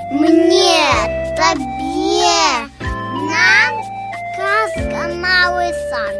Мне, тебе, нам казка «Малый сан».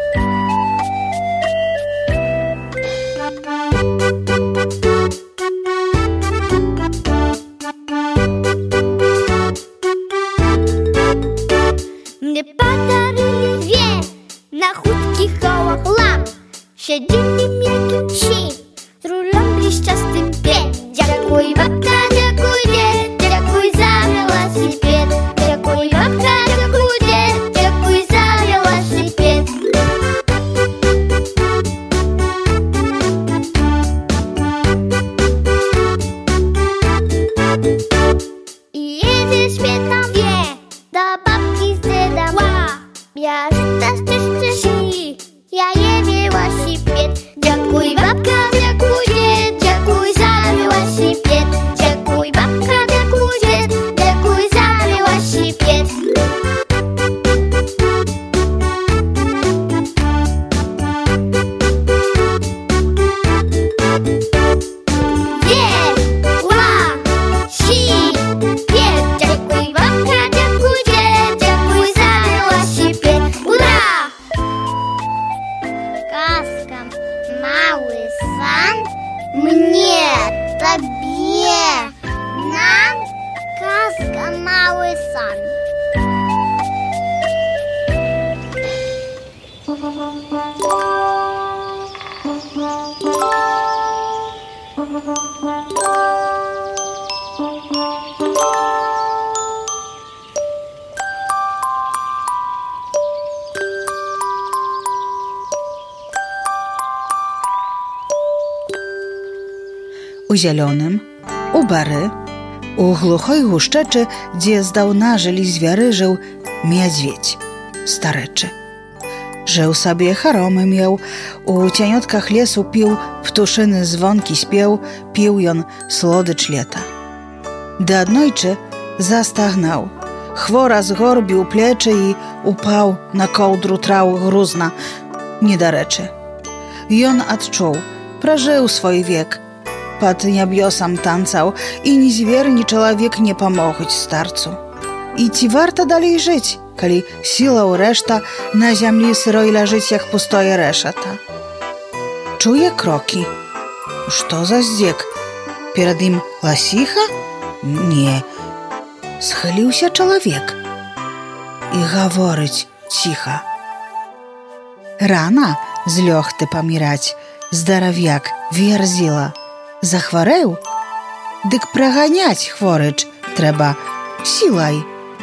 Мне подарили две на худких колах лап. Сидели м'якючі, з рулем блищастим п'ять. Дякуй, бабка, дякуй, дід, дякуй за велосипед. Дякуй, бабка, дякуй, дід, дякуй за велосипед. И едешь светове до бабки с дедом. Я стащи, я е велосипед. Дякуй, бабка, дякуй, дід, дякуй за велосипед. Дякуй, бабка, дякуй, дід, дякуй за велосипед. Дякуй, бабка, дякуй, дід, дякуй за велосипед. Ура! Казка «Малый сан». Мне, тебе, нам казка «Малый сан». У zielonym, u bary, u głuchoj huszczeczy, gdzie zdałna żyli zwiary, żył miedźwiedź, stareczy. Żył sobie charomy miał, u cieniotkach lesu pił, ptuszyny dzwonki śpieł, pił jon słodycz lata. Do odnojczy zastagnał, chwora zgorbił pleczy i upał na kołdru trał gruzna, niedareczy. Jon odczuł, prażył swój wiek, pod niebiosam tancał i ni zwier, ni człowiek nie pomogć starcu. I ci warto dalej żyć, kali siła u reszta na ziemi syroj leżyć jak pustoje reszata. Czuje kroki. Co za zdziek? Перед nim lasicha? Nie. Schylił się człowiek i gaworyć cicha. Rana z lochty pomirać, zdarawiak wierzila. Захварэў? Дык праганяць хворыч трэба сілай.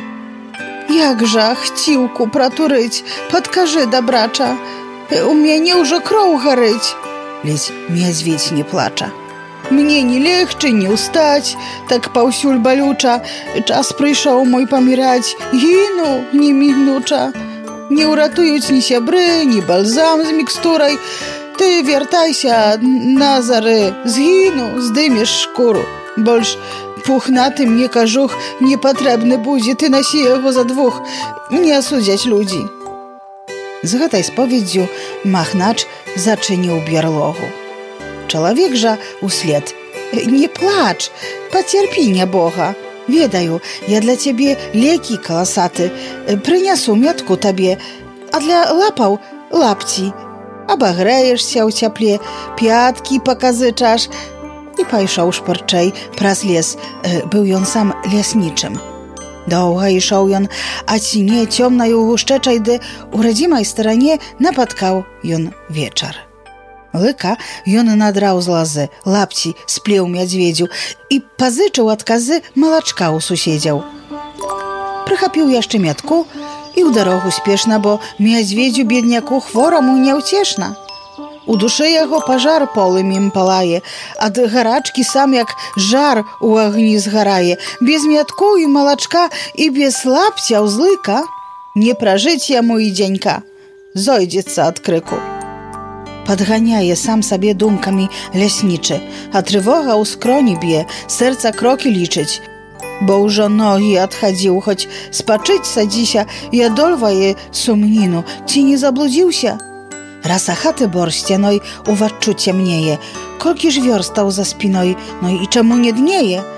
Як жа хцілку пратурыць, падкажы, дабрача, у мяне ўжо кроў гарыць. Ледзь мядзведзь не плача. Мне не легчы, не ўстаць, так паўсюль балюча. Час прыйшоў мой паміраць, гіну немінуча. Не ўратуюць ні сябры, ні бальзам з мікстурай. Ты вертайся, Назары, згіну, здымеш шкуру. Больш пухнаты мне кажух не патрэбны будзе, ты насі яго за двух, не асудзяць людзі. З гэтай споведдзю махнач зачыніў бярлогу. Чалавек жа услед: не плач, пацярпі, нябога. Ведаю, я для цябе лекі каласаты, прынясу метку табе, а для лапаў лапці. Абагрэешся ў цяпле, пяткі паказычаш. І пайшоў шпарчэй праз лес, быў ён сам ляснічым. Доўга ішоў ён, а ціне цёмнаю гушчэчай, ды у радзімай старане напаткаў ён вечар. Лыка ён надраў з лазы, лапці сплеў мядзведзю і пазычыў ад казы малачка ў суседзяў. Прыхапіў яшчэ метку і ў дарогу спешна, бо мядзведзю бедняку хвораму няўцешна. У душы яго пажар полымем палае, ад гарачкі сам як жар у агні згарае. Без метку і малачка і без лапця ўзлыка не пражыць яму і дзенька, зойдзецца ад крыку. Падганяе сам сабе думкамі ляснічы, а трывога ў скроні б'е, сэрца крокі лічыць. Бо ўжо ногі адхадзіў, хоць спачыць садзіся і адольвае сумніну, ці не заблудзіўся? Раз ахаты бор сцяной уваччу цямнее, колькі ж вёрстаў за спіной, ну і чаму не днее?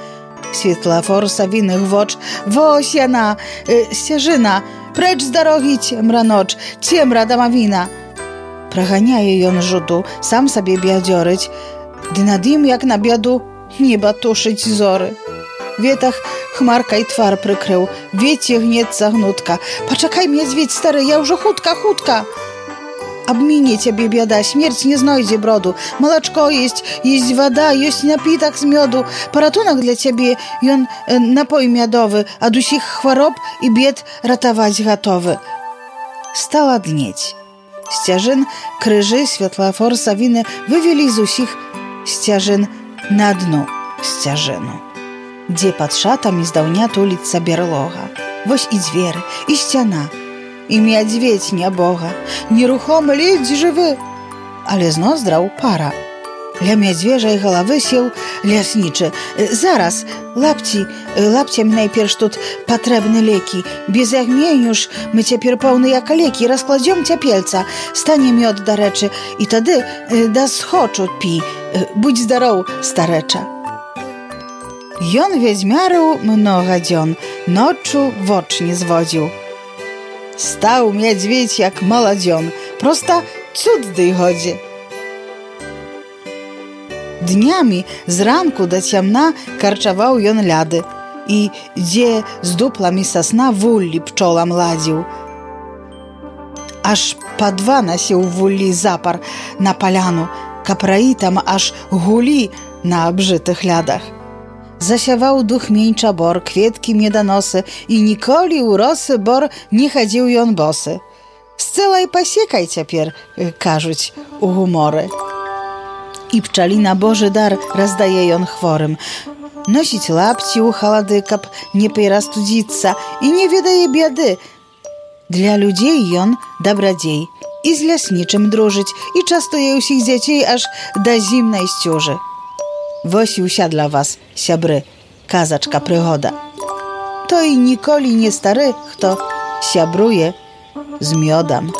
Світлафор савіных воч. Вось яна, сцяжына, прэч з дарогі цемра ноч, цемра дамавіна. Праганяе ён жуду, сам сабе бядзёрыць, ды над ім, як на бяду, неба тушыць зоры. Ветах хмаркай твар прыкрыў, вецце гнецца гнутка. Пачакай, мядзведь стары, я ўжо хутка, хутка. Абміне цябе бяда, смерць не знойдзе броду. Малачко есть вада, ёсць напітак з мёду. Паратунак для цябе, ён напой мядовы, ад усіх хвароб і бед ратаваць гатовы. Стала днець. Сцяжын, крыжы, святлафор, савіны вывелі з усіх сцяжын на дно сцяжыну, дзе пад шатамі здаўня туліцца бярлога. Вось і дзверы, і сцяна, і мядзведь нябога, нерухомы, ледзь жывы, але з ноздраў пара. Ля мядзвежай галавы сеў ляснічы. Зараз, лапцям найперш тут патрэбны лекі. Без агменю ж мы цяпер пэўныя калекі, раскладзём цяпельца, стане мёд, дарэчы, і тады да схочу пі. Будзь здароў, старэча. Ён вядзьмярыў многа дзён, ноччу воч не зводзіў. Стаў мядзведь як маладзён, проста цуд ды годзе. Днямі зранку да цямна карчаваў ён ляды, і дзе з дупламі сасна вуллі пчолам ладзіў. Аж па 2 насіў вуллі запар на паляну, капраі там аж гулі на абжытых лядах. Засяваў духмень чабор, кветкі меданосы, і ніколі ў росы бор не хадзіў ён босы. З цэлай пасекай цяпер, кажуць у гуморы. І пчаліна Божы дар раздае ён хворым. Носіць лапці ў халады, каб не перастудзіцца, і не ведае бяды. Для людзей ён дабрадзей, і з ляснічым дружыць, і частуе ўсіх дзяцей аж да зімнай сцюжы. Вось і ўся для вас, сябры, казачка прыгода. Той ніколі не стары, хто сябруе з мёдам.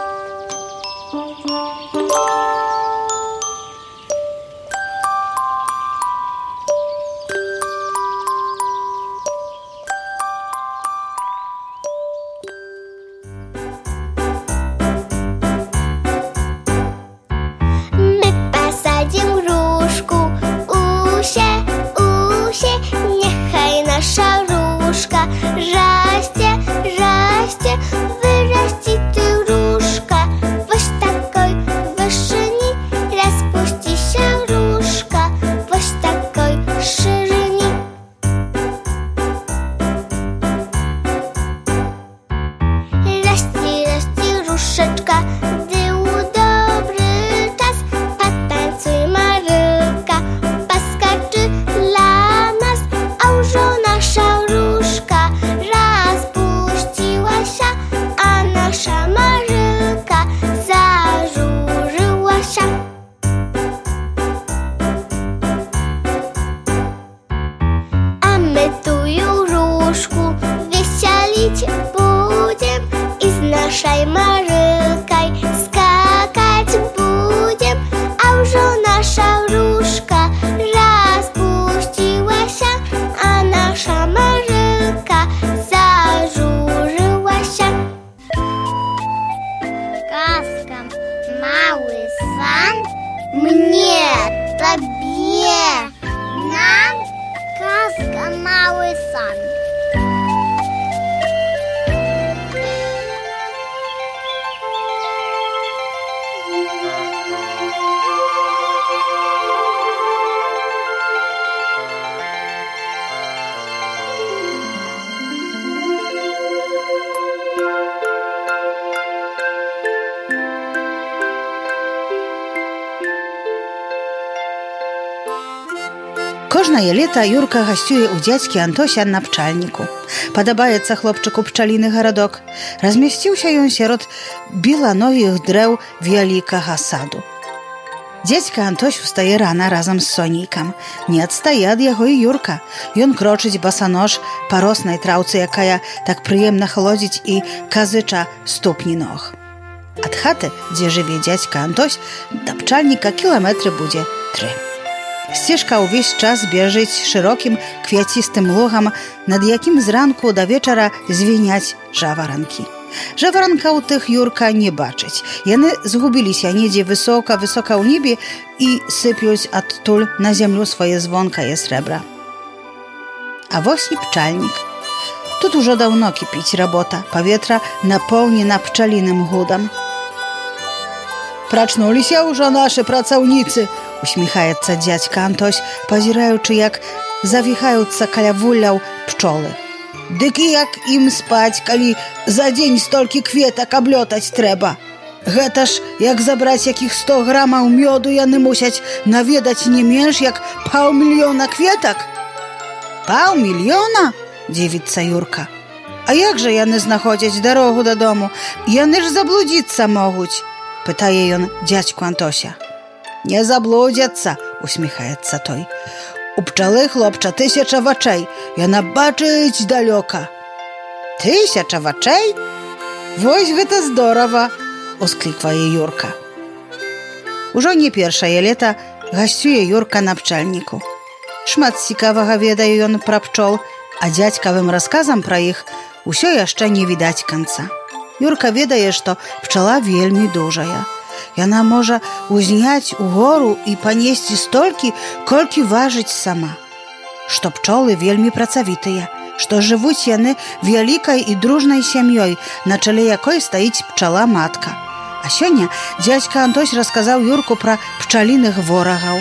Кожнае лета Юрка гасцюе ў дзядзькі Антося на пчальніку. Падабаецца хлопчыку пчаліны гарадок. Размясціўся ён сярод беланогіх дрэў вялікага саду. Дзядзька Антось устае рана разам з Сонейкам. Не адстае ад яго і Юрка. Ён крочыць басанож па роснай траўцы, якая так прыемна халодзіць і казыча ступні ног. Ад хаты, дзе жыве дзядзька Антось, да пчальніка кіламетры будзе 3. Сцежка ўвесь час бежыць шырокім квяцістым лугам, над якім зранку да вечара звіняць жаваранкі. Жаваранкаў тых Юрка не бачыць. Яны згубіліся недзе высока-высока ў небе і сыпюць адтуль на зямлю свае звонкае срэбра. А вось і пчальнік. Тут ужо даўно кіпіць работа, паветра напоўнена пчаліным гудам. «Прачнуліся ўжо нашы працаўніцы!» — усміхаецца дзядзька Антось, пазіраючы, як завіхаюцца каля вулляў пчолы. «Дык як ім спаць, калі за дзень столькі кветак аблётаць трэба? Гэта ж, як забраць якіх 100 грамаў мёду, яны мусяць наведаць не менш, як 500 000 кветак?» «500 000?» — дзівіцца Юрка. «А як жа яны знаходзяць дарогу дадому? Яны ж заблудзіцца могуць!» — пытае ён дзядзьку Антося. «Не заблудзяцца!» — усміхаецца той. «У пчалы, хлопча, 1000 вачэй. Яна бачыць далёка». 1000 вачэй? Вось гэта здорава!» — ускліквае Юрка. Ужо не першае лета гасцюе Юрка на пчальніку. Шмат цікавага ведае ён пра пчол, а дзядзькавым расказам пра іх усё яшчэ не відаць канца. Юрка ведае, што пчала вельмі дужая. Яна можа узняць угору і панесці столькі, колькі важыць сама. Што пчолы вельмі працавітыя, што жывуць яны вялікай і дружнай сям'ёй, на чале якой стаіць пчала-матка. А сёння дзядзька Антось расказаў Юрку пра пчаліных ворагаў.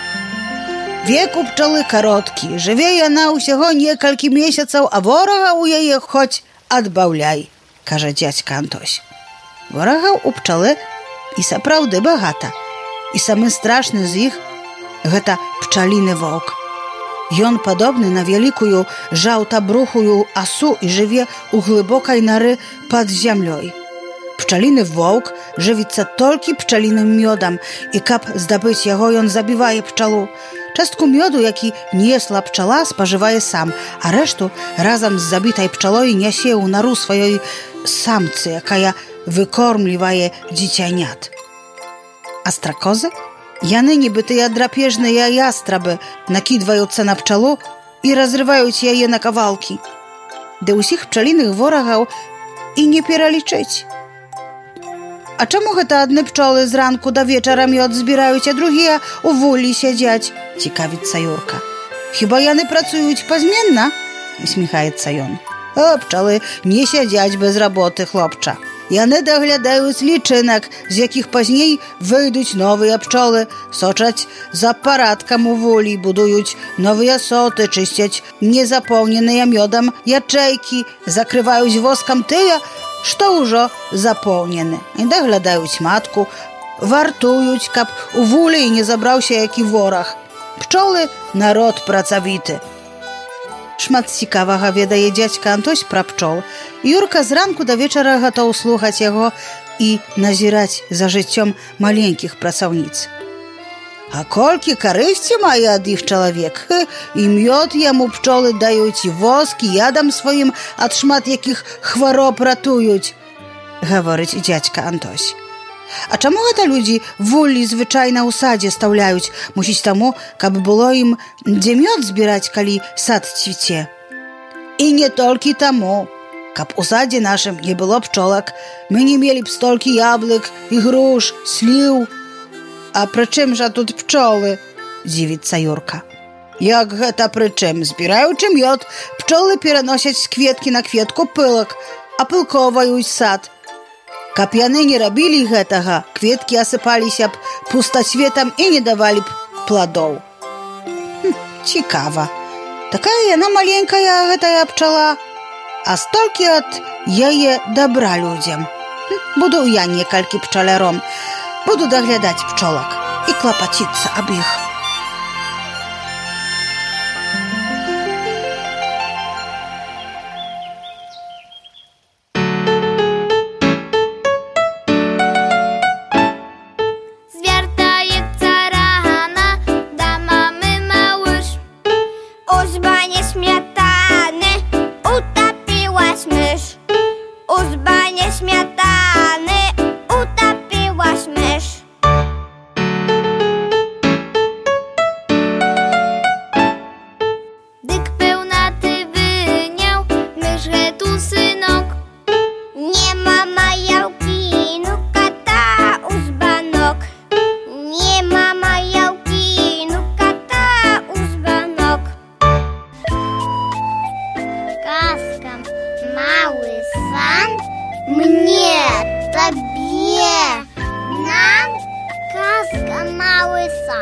«Век у пчалы кароткі, жыве яна ўсяго некалькі месяцаў, а ворага ў яе хоць адбаўляй», — кажа дзядзька Антось. Ворагаў у пчалы і сапраўды багата. І самы страшны з іх — гэта пчаліны воўк. Ён падобны на вялікую жаўтабрухую асу і жыве ў глыбокай нары пад зямлёй. Пчаліны воўк жывіцца толькі пчаліным мёдам, і каб здабыць яго, ён забівае пчалу. Частку мёду, які несла пчала, спажывае сам, а рэшту разам з забітай пчалой нясе ў нару сваёй самцы, якая выкормлівае дзіцянят. Астракозы? Яны, нібытыя драпежныя ястрабы, накідваюцца на пчалу і разрываюць яе на кавалкі. Ды ўсіх пчаліных ворагаў і не пералічыць. «А чаму гэта адны пчолы зранку да вечара мёд збіраюць, а другія ў вуллі сядзяць?» — цікавіцца Юрка. «Хіба яны працуюць пазменна?» — усміхаецца ён. «А пчалы не сядзяць без работы, хлопча. Яны даглядаюць лічынак, з якіх пазней выйдуць новыя пчолы, сочаць за парадкам у вуллі, будуюць новыя соты, чысцяць незапоўненыя мёдам ячэйкі, закрываюць воскам тыя, што ўжо запоўнены, і даглядаюць матку, вартуюць, каб у вуллі не забраўся які вораг. Пчолы — народ працавіты». Шмат цікавага ведае дзядзька Антось пра пчол. Юрка зранку да вечара гатоў слухаць яго і назіраць за жыццём маленькіх працаўніц. «А колькі карысці мае ад іх чалавек? І мёд яму пчолы даюць, і воск, і ядам сваім ад шмат якіх хвароб ратуюць», — гаворыць дзядзька Антось. «А чаму гэта людзі вуллі звычайна ў садзе стаўляюць? Мусіць таму, каб было ім дзе мёд збіраць, калі сад цвіце». «І не толькі таму. Каб у садзе нашым не было пчолак, мы не мелі б столькі яблык і груш, сліў». «А пры чым жа тут пчолы?» — дзівіцца Юрка. «Як гэта пры чым? Збіраючы мёд, пчолы пераносяць з кветкі на кветку пылак, апылковаюць сад. Каб яны не рабілі гэтага, кветкі асыпаліся б пустасветам і не давалі б пладоў». «Цікава. Такая яна маленькая, гэтая пчала, а столькі ад яе дабра людзям. Буду я некалькі пчаляром. Буду даглядаць пчолак і клапаціцца аб іх». Звяртаецца рана да мамы малыш. У збане смятаны утапілась мыш. У збане смятаны утапілась мыш.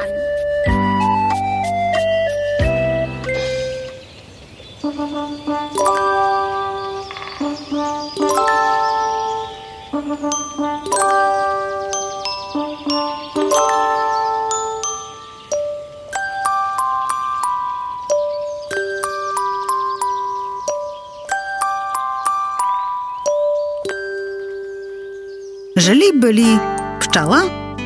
Жили-были пчала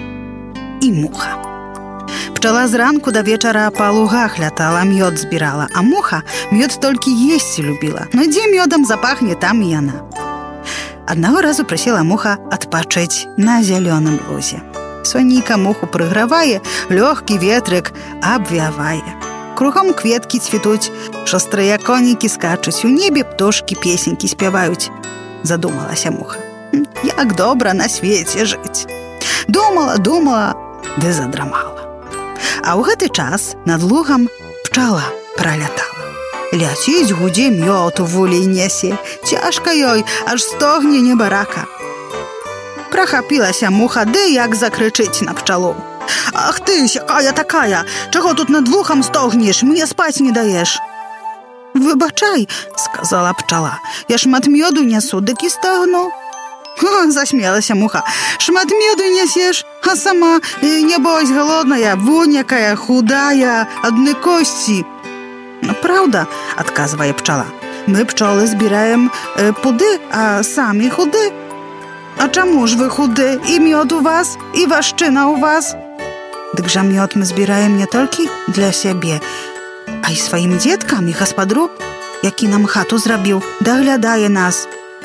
і муха. Пчала зранку до вечара па лугах лятала, мёд збірала, а муха мёд толькі есці любіла. Но дзе мёдам запахне, там і яна. Аднаго разу прысела муха адпачыць на зялёным лузе. Сонейка муху прыгравае, лёгкі ветрык абвявае. Кругом кветкі цвітуць, шострыя конікі скачуць, у небе птушкі песенькі спяваюць. Задумалася муха. Як добра на свеце жыць. Думала, ды задрамала. А ў гэты час над лугам пчала пралятала. Ляціць, гудзе, мёд у вулей нясе. Цяжка ёй, аж стогне небарака. Прахапілася муха, ды як закрычыць на пчалу. Ах ты, сякая такая, чаго тут над вухам стогнеш, мне спаць не даеш? Выбачай, сказала пчала, я шмат мёду нясу, дык і стагну. Засмелася муха. Шмат меду нясеш, а сама, небось, голодная, вунь якая, худая, адны косці. Правда, адказвае пчала. Мы, пчолы, збіраем пуды, а самі худы. А чаму ж вы худы? І мёд у вас, і вашчына у вас? Дык жа мёд мы збіраем не толькі для сябе, а і сваім дзеткам і гаспадру, які нам хату зрабіў, даглядае нас.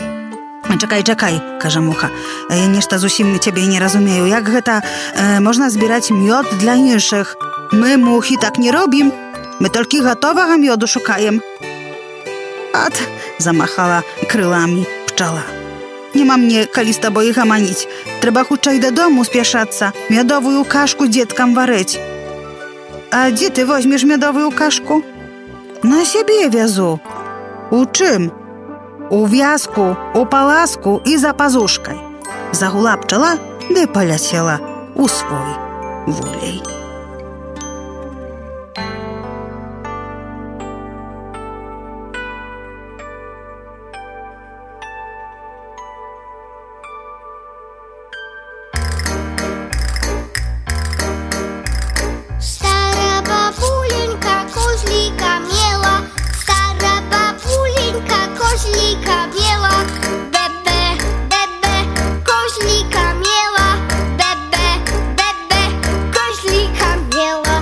Чакай, кажа муха, я нешта зусім цябе не разумею, як гэта можна збіраць мёд для іншых? Мы, мухі, так не робім, мы толькі гатовага мёду шукаем. Ат, замахала крыламі пчала. Нема мне калі з табой гаманіць, трэба хутчэй дадому спяшацца, мядовую кашку дзеткам варыць. А дзе ты возьмеш мядовую кашку? На сябе вязу. У чым? У вязку, у паласку і за пазушкай. Загула пчала, ды паляцела у свой вулей. Стара бабуленька козлика мела, стара бабуленька козлика мела, бе-бе, бе-бе, козлика мела, бе-бе, бе-бе, козлика мела.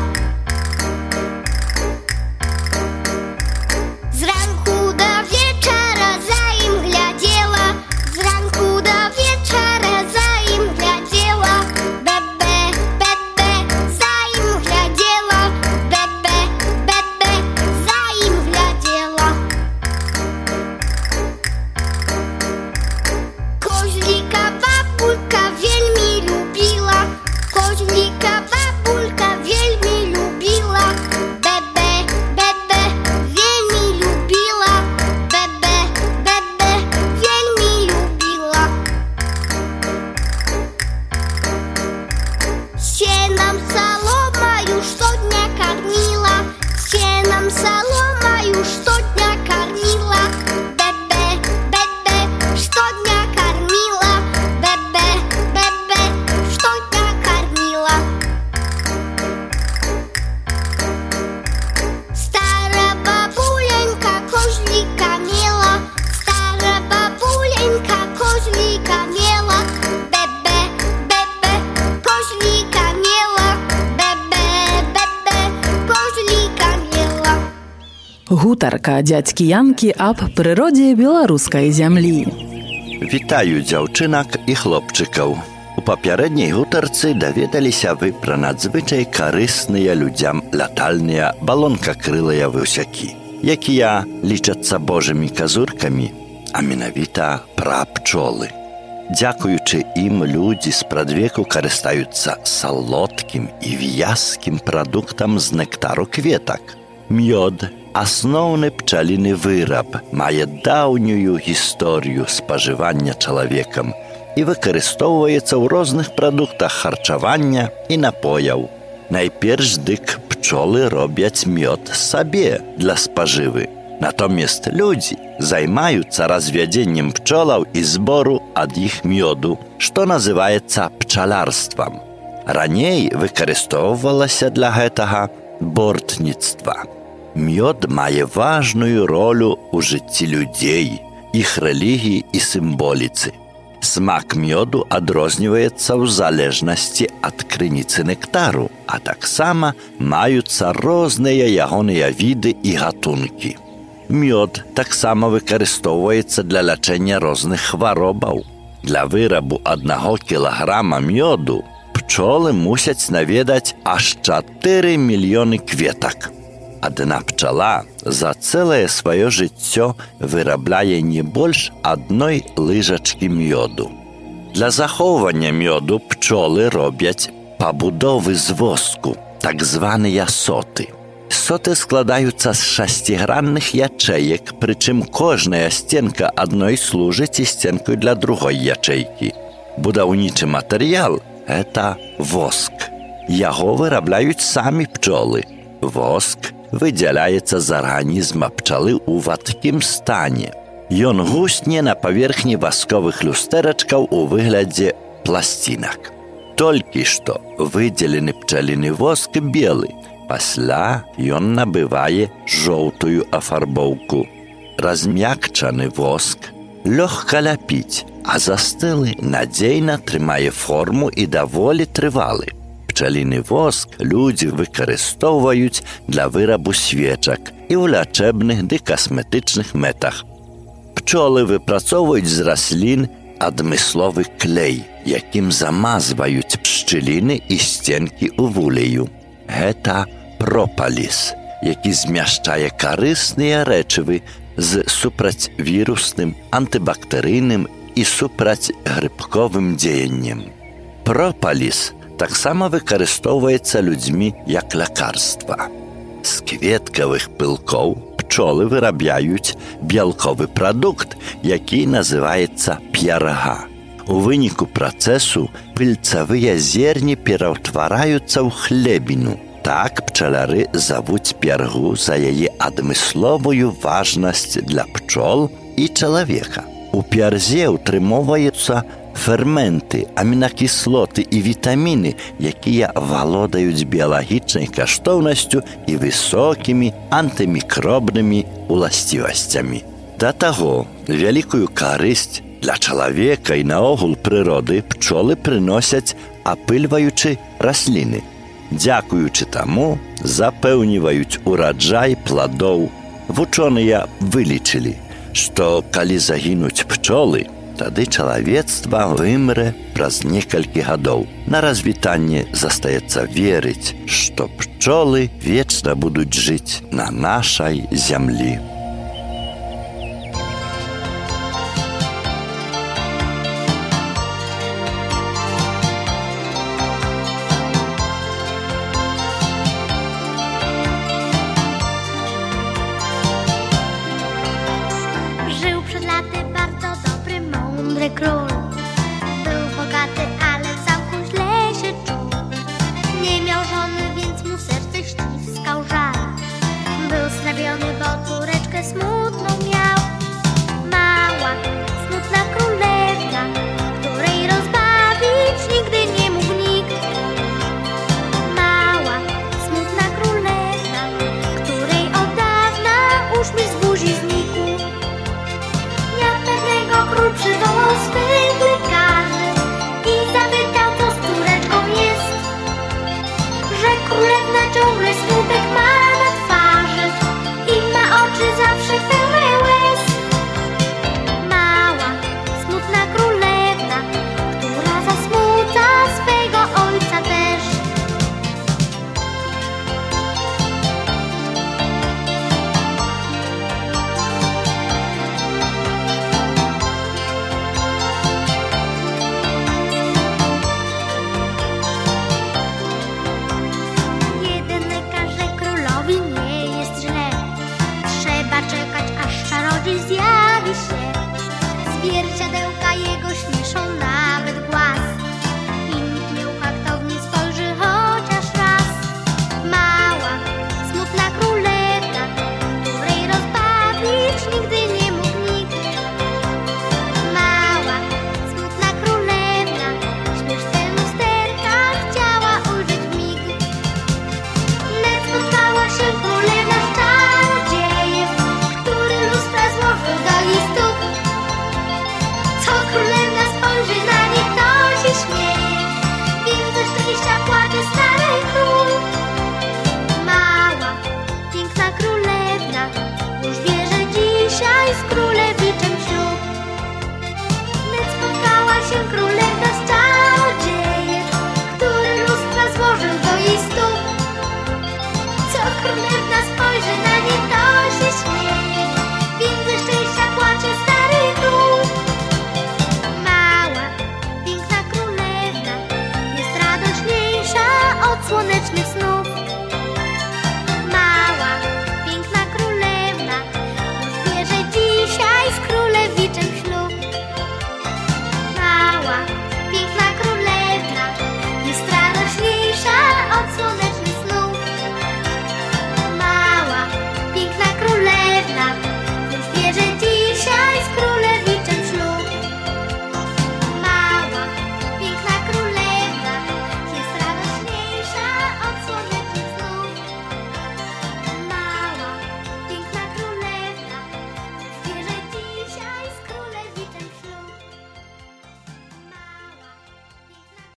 Зранку до вечора за ім глядела, зранку до вечора за ім глядела, бе-бе, бе-бе, за ім глядела, бе-бе, бе-бе, за ім глядела. Козлика бабулька вельмі любіла, козлика бабулька вельмі любіла, бе-бе, бе-бе, вельмі любіла, бе-бе, бе-бе, вельмі любіла. Сеном соломою штодня кормила, сеном соломою штодня кормила, бе-бе, бе-бе, штодня кормила, бе-бе, бе-бе, штодня кормила. Стара бабуленька козлика мела, стара бабуленька козлика мела, бе-бе, бе-бе, козлика мела, бе-бе, бе-бе, козлика мела. Гутарка дзядзькі Янкі аб прыродзе беларускай зямлі. Вітаю дзяўчынак і хлопчыкаў. У папярэдняй гутарцы даведаліся вы пра надзвычай карысныя людзям лятальныя балонкакрылыя вусякі, якія лічацца божымі казуркамі, а менавіта пра пчолы. Дзякуючы ім людзі спрадвеку карыстаюцца салодкім і вязкім прадуктам з нектару кветак. Мёд, асноўны пчаліны выраб, мае даўнюю гісторыю спажывання чалавекам і выкарыстоўваецца ў розных прадуктах харчавання і напояў. Найперш дык пчолы робяць мёд сабе для спажывы. Натомість людзі займаюцца развядзеннем пчолаў і збору ад іх мёду, што называецца пчаларствам. Раней выкарыстоўвалася для гэтага бортніцтва. Мёд мае важную ролю ў жыцці людзей, іх рэлігіі і сімволіцы. Смак мёду адрозніваецца ў залежнасці ад крыніцы нектару, а таксама маюцца розныя ягоныя віды і гатункі. Мёд таксама выкарыстоўваецца для лячэння розных хваробаў. Для вырабу 1 кілаграма мёду пчолы мусяць наведаць аж 4 мільёны кветак. Адна пчала за цэлае сваё жыццё вырабляе не больш 1 лыжачкі мёду. Для захоўвання мёду пчолы робяць пабудовы з воску, так званыя соты. Соты складаюцца з 6гранных ячэек, прычым кожная сценка адной служыць і сценкой для другой ячэйкі. Будаўнічы матэрыял – гэта воск. Яго вырабляюць самі пчолы. Воск выдзяляецца з арганізма пчалы ў вадкім стане. Ён гусне на паверхні васковых люстэрачкаў у выглядзе пласцінак. Толькі што выдзелены пчаліны воск белы, пасля ён набывае жоўтую афарбоўку. Размякчаны воск лёгка ляпіць, а застылы надзейна трымае форму і даволі трывалы. Пчаліны воск людзі выкарыстоўваюць для вырабу свечак і ў лячэбных ды касметычных мэтах. Пчолы выпрацоўваюць з раслін адмысловы клей, якім замазваюць пшчыліны і сценкі ў вулею. Гэта пропаліс, які змяшчае карысныя рэчывы з супрацьвірусным, антыбактэрыйным і супрацьгрыбковым дзеяннем. Пропаліс таксама выкарыстоўваецца людзьмі як лякарства. З кветкавых пылкоў пчолы вырабляюць бялковы прадукт, які называецца п'ярга. У выніку працэсу пыльцавыя зерні пераўтвараюцца ў хлебіну. Так пчаляры завуць п'яргу за яе адмысловую важнасць для пчол і чалавека. У п'ярзе ўтрымоўваюцца ферменты, амінакіслоты і вітаміны, якія валодаюць біялагічнай каштоўнасцю і высокімі антымікробнымі уласцівасцямі. Да таго, вялікую карысць для чалавека і наогул прыроды пчолы прыносяць, апыльваючы расліны. Дзякуючы таму, запэўніваюць ураджай пладоў. Вучоныя вылічылі, што калі загінуць пчолы, тады чалавецтва вымрэ праз некалькі гадоў. На развітанне застаецца верыць, што пчолы вечна будуць жыць на нашай зямлі.